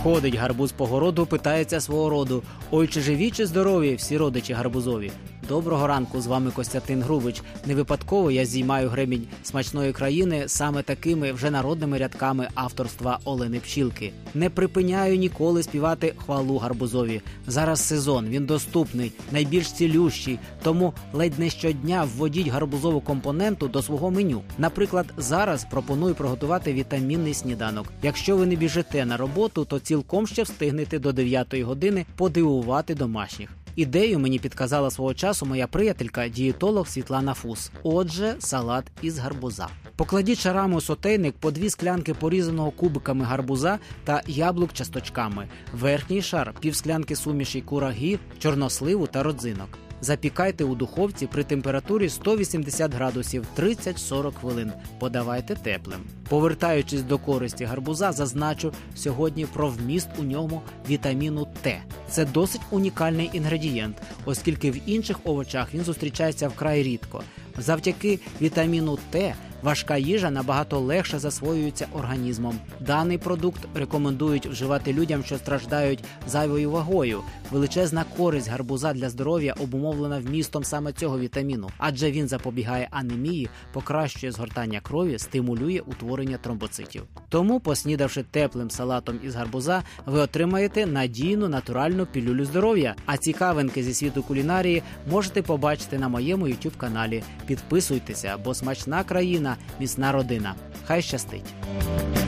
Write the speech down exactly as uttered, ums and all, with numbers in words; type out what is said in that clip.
Ходить гарбуз по городу, питається свого роду: ой, чи живі, чи здорові всі родичі гарбузові. Доброго ранку, з вами Костянтин Грубич. Не випадково я здіймаю гремінь смачної країни саме такими вже народними рядками авторства Олени Пчілки. Не припиняю ніколи співати хвалу гарбузові. Зараз сезон, він доступний, найбільш цілющий, тому ледь не щодня вводіть гарбузову компоненту до свого меню. Наприклад, зараз пропоную приготувати вітамінний сніданок. Якщо ви не біжите на роботу, то цілком ще встигнете до дев'ятої години подивувати домашніх. Ідею мені підказала свого часу моя приятелька, дієтолог Світлана Фус. Отже, салат із гарбуза. Покладіть шарами у сотейник по дві склянки порізаного кубиками гарбуза та яблук часточками. Верхній шар – півсклянки суміші кураги, чорносливу та родзинок. Запікайте у духовці при температурі сто вісімдесят градусів тридцять-сорок хвилин. Подавайте теплим. Повертаючись до користі гарбуза, зазначу сьогодні про вміст у ньому вітаміну Т. Це досить унікальний інгредієнт, оскільки в інших овочах він зустрічається вкрай рідко. Завдяки вітаміну Т важка їжа набагато легше засвоюється організмом. Даний продукт рекомендують вживати людям, що страждають зайвою вагою. Величезна користь гарбуза для здоров'я обумовлена вмістом саме цього вітаміну, адже він запобігає анемії, покращує згортання крові, стимулює утворення тромбоцитів. Тому, поснідавши теплим салатом із гарбуза, ви отримаєте надійну натуральну пілюлю здоров'я. А цікавинки зі світу кулінарії можете побачити на моєму ютуб-каналі. Підписуйтеся, бо смачна країна – міцна родина. Хай щастить!